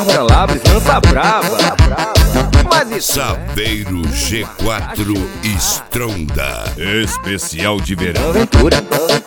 Bárbara Labres lança brava. Mas isso Saveiro G4 Stronda. Especial de verão. aventura.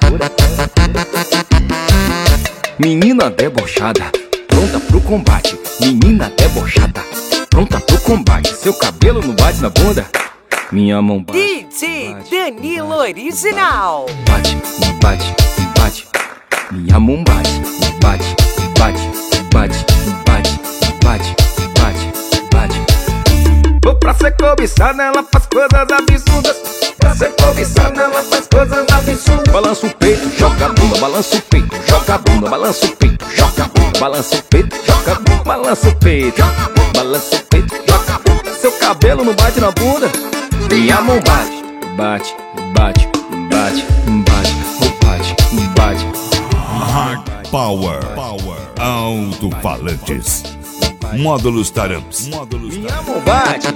Menina debochada, pronta pro combate. Menina debochada, pronta pro combate. Seu cabelo não bate na bunda, minha mão bate. DJ Danilo Original. Bate, me bate, me bate. Minha mão bate, me bate, me bate, me bate, me bate, me bate, me bate, me bate. Vou pra ser cobiçada, ela faz coisas absurdas. Pra ser cobiçada, ela faz coisas absurdas. Balança o peito, joga a bunda, balança o peito, joga a bunda, balança o peito, joga a bunda, balança o peito, joga a bunda, balança o peito, balança o peito, joga a bunda. Seu cabelo não bate na bunda, minha mão bate, bate, bate, bate, bate, bate, bate. Hard Power. Alto-falantes. Módulos Taramps. Minha mão bate.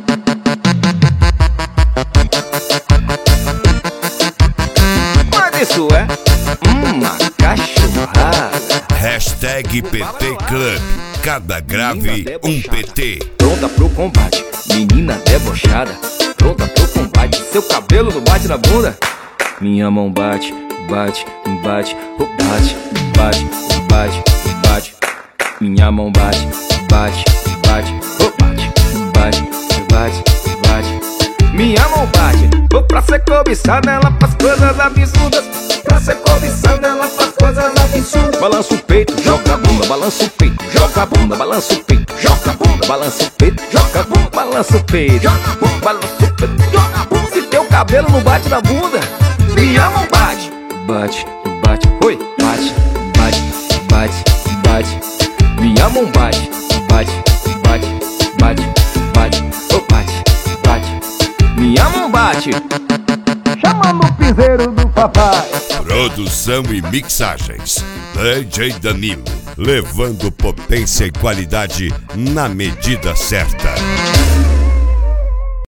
Mas isso é uma cachorrada. Hashtag PT Club. Cada grave um PT. Pronta pro combate, menina debochada. Pronta pro combate, seu cabelo não bate na bunda. Minha mão bate, bate, bate, bate, bate, bate, bate. Minha mão bate, bate, bate, bate, bate, bate, bate. Minha mão bate. Vou pra ser cobiçada, ela faz coisas absurdas. Pra ser cobiçada, ela faz coisas absurdas. Balança o peito, joga a bunda, balança o peito, joga a bunda, balança o peito, joga a bunda, balança o peito, joga a bunda, balança o peito, balança o peito, joga a bunda. Se teu cabelo não bate na bunda, minha mão bate, bate, bate, oi, bate, bate, bate, bate. Minha mão bate, bate, bate, bate, bate, oh, bate, bate. Minha mão bate. Chamando o piseiro do papai. Produção e mixagens. DJ Danilo. Levando potência e qualidade na medida certa.